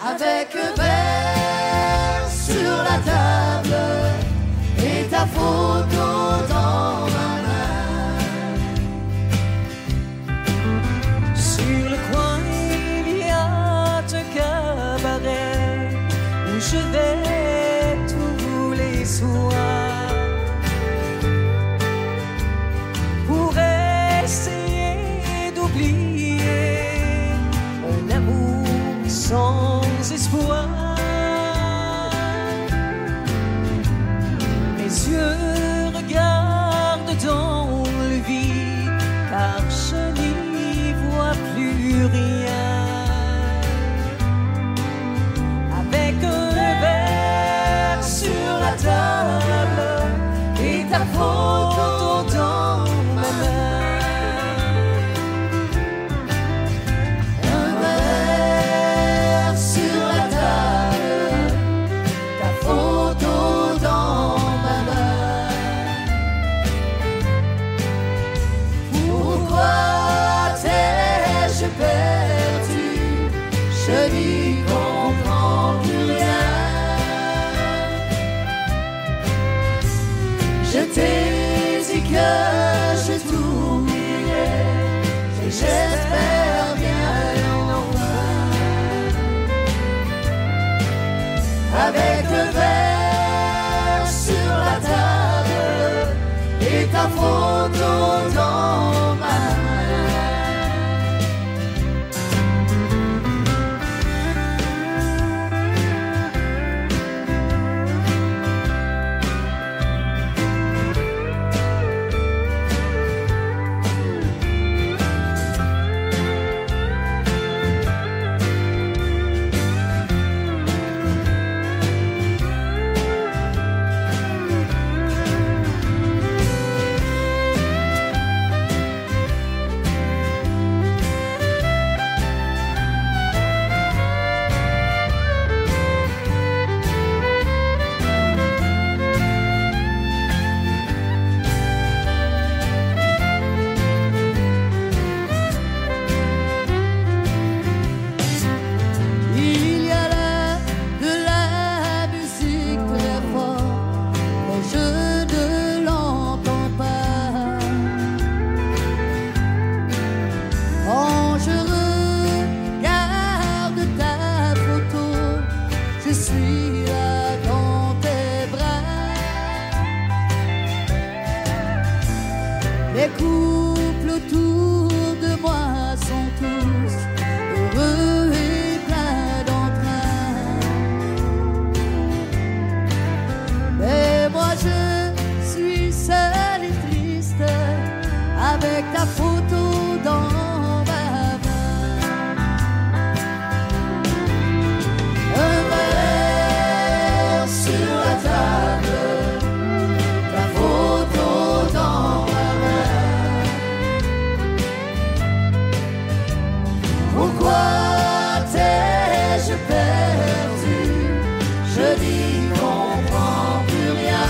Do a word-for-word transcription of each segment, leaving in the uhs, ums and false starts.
avec un verre sur la table et ta photo dans ma main. Sur le coin, il y a un cabaret où je vais tous les soirs pour essayer d'oublier un amour sans espoir. Mes yeux regardent dans le vide car je n'y vois plus rien. Avec un verre sur la table et ta photo dans ma main. Un verre sur la table, ta photo dans ma main. Pourquoi t'ai-je perdu? Je n'y comprends plus rien. Je t'ai dit que je t'oublierai, et j'espère bien en vain. Avec le verre sur la table et ta photo dans ma main. Il y a là de la musique très fort, mais je ne l'entends pas. Quand je regarde ta photo, je suis là dans tes bras. Les couples autour de moi sont tous heureux et pleins d'entrain. Mais moi je suis seule et triste avec ta photo dans ma main. Un verre sur la table, ta photo dans ma main. Pourquoi t'ai-je perdu? Je n'y comprends plus rien.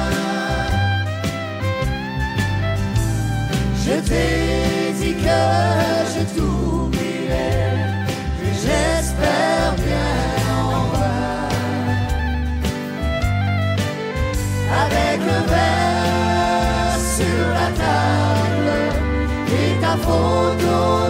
Je t'ai dit que je t'oublierai, et j'espère bien en vain. Avec un verre sur la table et ta photo